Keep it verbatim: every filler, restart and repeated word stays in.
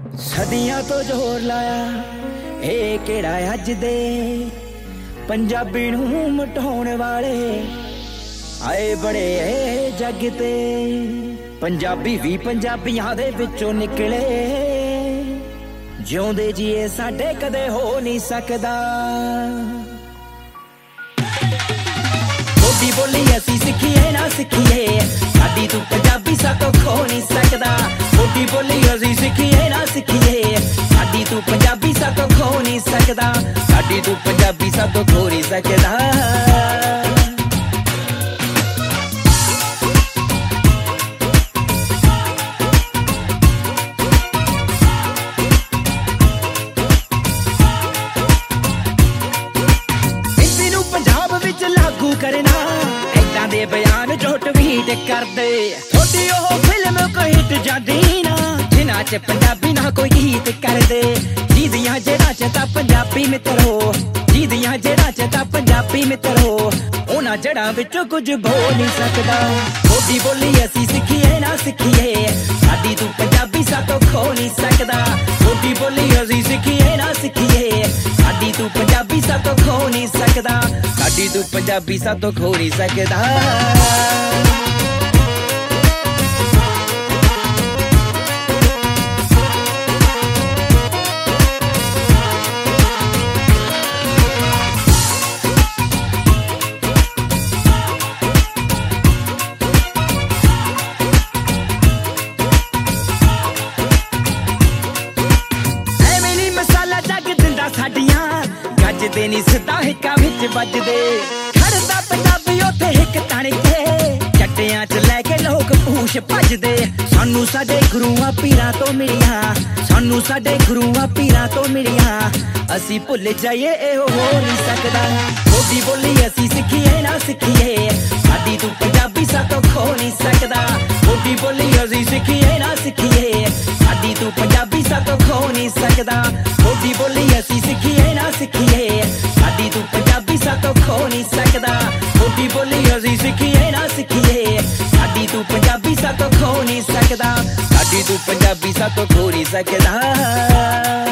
ਸਦੀਆਂ ਤੋਂ ਜ਼ੋਰ ਲਾਇਆ ਇਹ ਕਿਹੜਾ ਅੱਜ ਦੇ ਪੰਜਾਬੀ ਨੂੰ ਮਟਾਉਣ ਵਾਲੇ ਆਏ ਬੜੇ ਜੱਗ ਤੇ। ਪੰਜਾਬੀ ਵੀ ਪੰਜਾਬੀਆਂ ਦੇ ਵਿੱਚੋਂ ਨਿਕਲੇ, ਜਿਉਂਦੇ ਜੀਏ ਸਾਡੇ ਕਦੇ ਹੋ ਨਹੀਂ ਸਕਦਾ। ਬੋਲੀ ਬੋਲੀ ਅਸੀਂ ਸਿੱਖੀਏ ਨਾ ਸਿੱਖੀਏ, ਸਾਡੀ ਤੂੰ ਪੰਜਾਬੀ ਸਾਤੋਂ ਖੋ ਨਹੀਂ ਸਕਦਾ। ਬੋਲੀ ਬੋਲੀ ਅਸੀਂ ਸਿੱਖੀਏ ਨਾ ਸਿੱਖੀਏ, ਸਾਡੀ ਤੂੰ ਪੰਜਾਬੀ ਸਾਤੋਂ ਖੋ ਨਹੀਂ ਸਕਦਾ। ਸਾਡੀ ਤੂੰ ਪੰਜਾਬੀ ਸਾਤੋਂ ਖੋ ਨਹੀਂ ਸਕਦਾ। करना ऐदां दे बयान जो ट्वीट कर दे, थोड़ी ओह फिल्म कोई हिट जादी ना जिन्हां च पंजाबी ना कोई गीत कर दे। जीदियां जेड़ा च तां पंजाबी मित्रो, जीदियां जेड़ा च तां पंजाबी मित्रो, उन्हां जड़ां विचों कुछ बोल नहीं सकदा। बोली बोली असीं सिक्खीए ना सिक्खीए, साडी तू पंजाबी सातों खो नहीं सकदा। बोली बोली असीं सिक्खीए ना सिक्खीए, साडी तू पंजाबी सातों खो नहीं सकदा। साडी तू पंजाबी सातों खो नहीं सकदा। साडियां गजदे नी सिद्धा हिक्का विच वजदे, खड़दा पंजाबी उत्थे हिक तण के, चट्टियां च लैके लोग पूछ भजदे। सानू साडे गुरुआं पीरां तो मिलियां, सानू साडे गुरुआं पीरां तो मिलियां, असीं भुल जाइए इहो हो नहीं सकदा। बोली बोली असीं सिक्खीए ना सिक्खीए, साडी तू पंजाबी सातों खो नहीं सकदा। बोली बोली असीं सिक्खीए ना सिक्खीए, साडी तू पंजाबी सातों खो नहीं सकदा। बोली बोली असीं सिक्खीए ना सिक्खीए, साडी तू पंजाबी सातों खो नहीं सकदा। बोली बोली असीं सिक्खीए ना सिक्खीए, साडी तू पंजाबी सातों खो नहीं सकदा। साडी तू पंजाबी सातों खो नहीं सकदा।